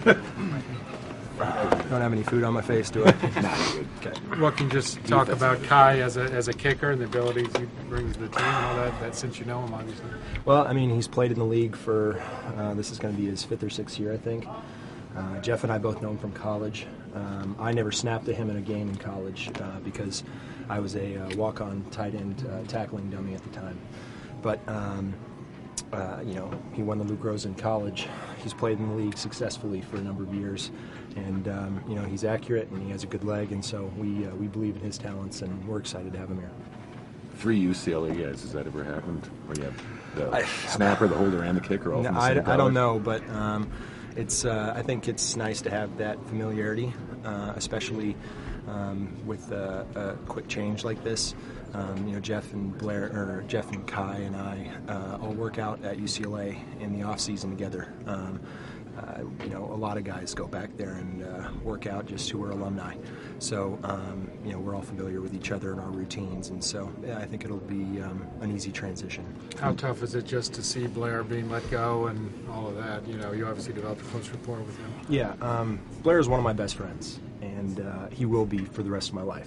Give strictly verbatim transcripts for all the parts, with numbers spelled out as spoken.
Don't have any food on my face, do I? Okay. Well, can you just talk about Kai as a as a kicker and the abilities he brings to the team and all that, that since you know him, obviously? Well, I mean, he's played in the league for, uh, this is going to be his fifth or sixth year, I think. Uh, Jeff and I both know him from college. Um, I never snapped to him in a game in college uh, because I was a uh, walk-on tight end uh, tackling dummy at the time. But, um, uh, you know, he won the Luke Rose in college. He's played in the league successfully for a number of years. And, um, you know, he's accurate and he has a good leg. And so we, uh, we believe in his talents and we're excited to have him here. Three U C L A guys, has that ever happened? Where you have the I, snapper, the holder, and the kicker all no, from the I, same I don't know, but... Um, It's. Uh, I think it's nice to have that familiarity, uh, especially um, with uh, a quick change like this. Um, you know, Jeff and Blair, or Jeff and Kai and I uh, all work out at U C L A in the off season together. Um, uh, you know, a lot of guys go back there and uh, work out just who are alumni. So, um, you know, we're all familiar with each other and our routines, and so yeah, I think it'll be um, an easy transition. How tough is it just to see Blair being let go and all of that? You know, you obviously developed a close rapport with him. Yeah, um, Blair is one of my best friends, and uh, he will be for the rest of my life.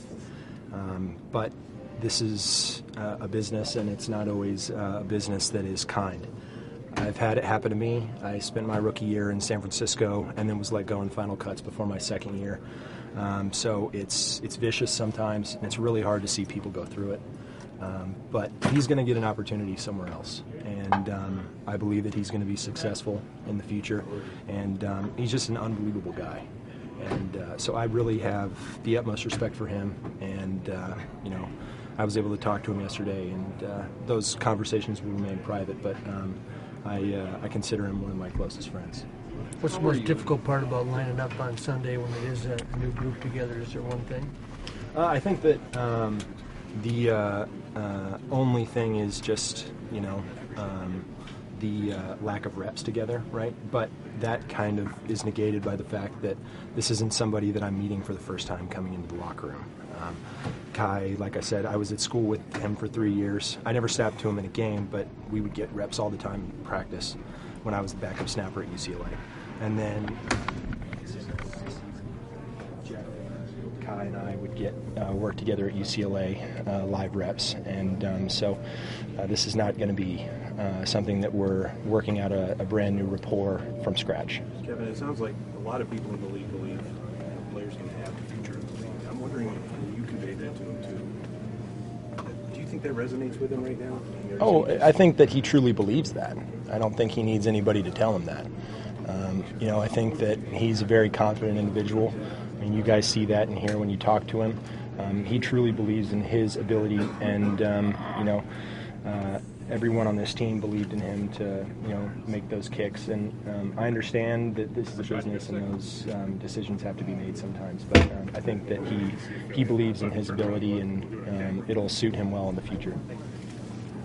Um, but this is uh, a business, and it's not always uh, a business that is kind. I've had it happen to me. I spent my rookie year in San Francisco and then was let go in Final Cuts before my second year. Um, so it's it's vicious sometimes, and it's really hard to see people go through it. Um, but he's going to get an opportunity somewhere else, and um, I believe that he's going to be successful in the future. And um, he's just an unbelievable guy. And uh, so I really have the utmost respect for him. And, uh, you know, I was able to talk to him yesterday, and uh, those conversations will remain private, but um, I, uh, I consider him one of my closest friends. What's the most difficult part about lining up on Sunday when it is a new group together? Is there one thing? Uh, I think that um, the uh, uh, only thing is just, you know, um, the uh, lack of reps together, right? But that kind of is negated by the fact that this isn't somebody that I'm meeting for the first time coming into the locker room. Um, Kai, like I said, I was at school with him for three years. I never snapped to him in a game, but we would get reps all the time in practice when I was the backup snapper at U C L A. And then Kai and I would get uh, work together at U C L A, uh, live reps. And um, so uh, this is not going to be uh, something that we're working out a, a brand new rapport from scratch. Kevin, it sounds like a lot of people in the league believe that players can have the future of the league. I'm wondering if you conveyed that to him too. Do you think that resonates with him right now? Oh, I think that he truly believes that. I don't think he needs anybody to tell him that. Um, you know, I think that he's a very confident individual. I mean, you guys see that in here when you talk to him. Um, he truly believes in his ability, and um, you know, uh, everyone on this team believed in him to, you know, make those kicks. And um, I understand that this is a business, and those um, decisions have to be made sometimes. But um, I think that he he believes in his ability, and um, it'll suit him well in the future.